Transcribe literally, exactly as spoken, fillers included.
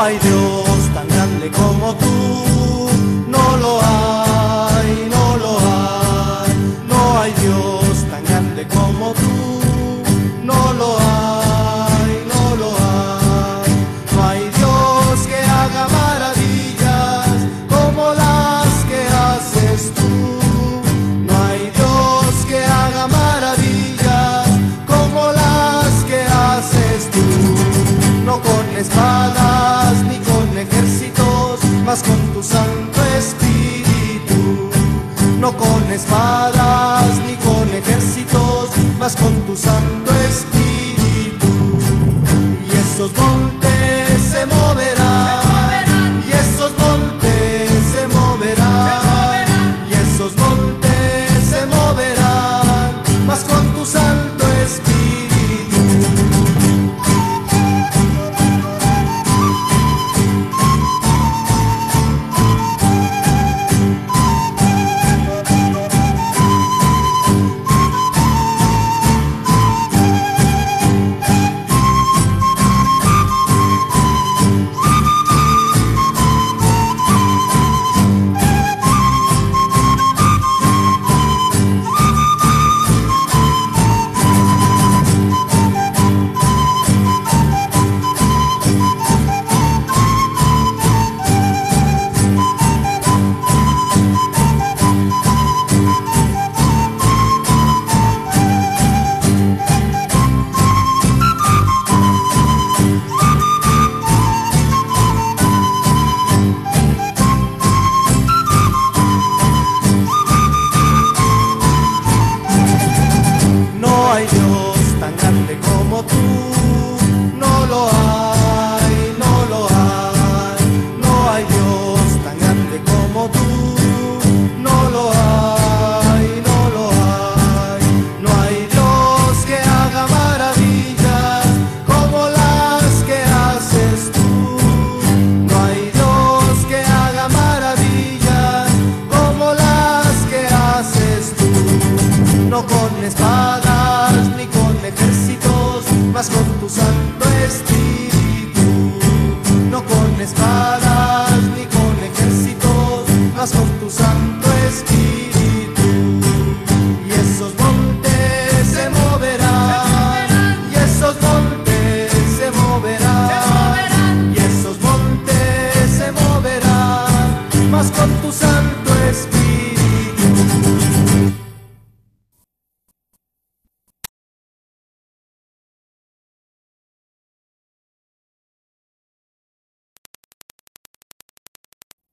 hay Dios tan grande como tú, no lo hay, no lo hay. No hay Dios tan grande como tú, no lo hay, no lo hay. No hay Dios que haga maravillas como las que haces tú. No hay Dios que haga maravillas como las que haces tú. No con espadas ni con ejércitos, mas con tu Santo Espíritu. No con espadas ni con ejércitos, mas con tu Santo Espíritu. Y esos montes se moverán, y esos montes se moverán, y esos montes se moverán, mas con tu Santo Espíritu. No hay Dios tan grande como tú, no lo hay, no lo hay. No hay Dios tan grande como tú, no lo hay, no lo hay. No hay Dios que haga maravillas como las que haces tú. No hay Dios que haga maravillas como las que haces tú. No con espadas ni con ejércitos, mas con tu Santo Espíritu. No con espadas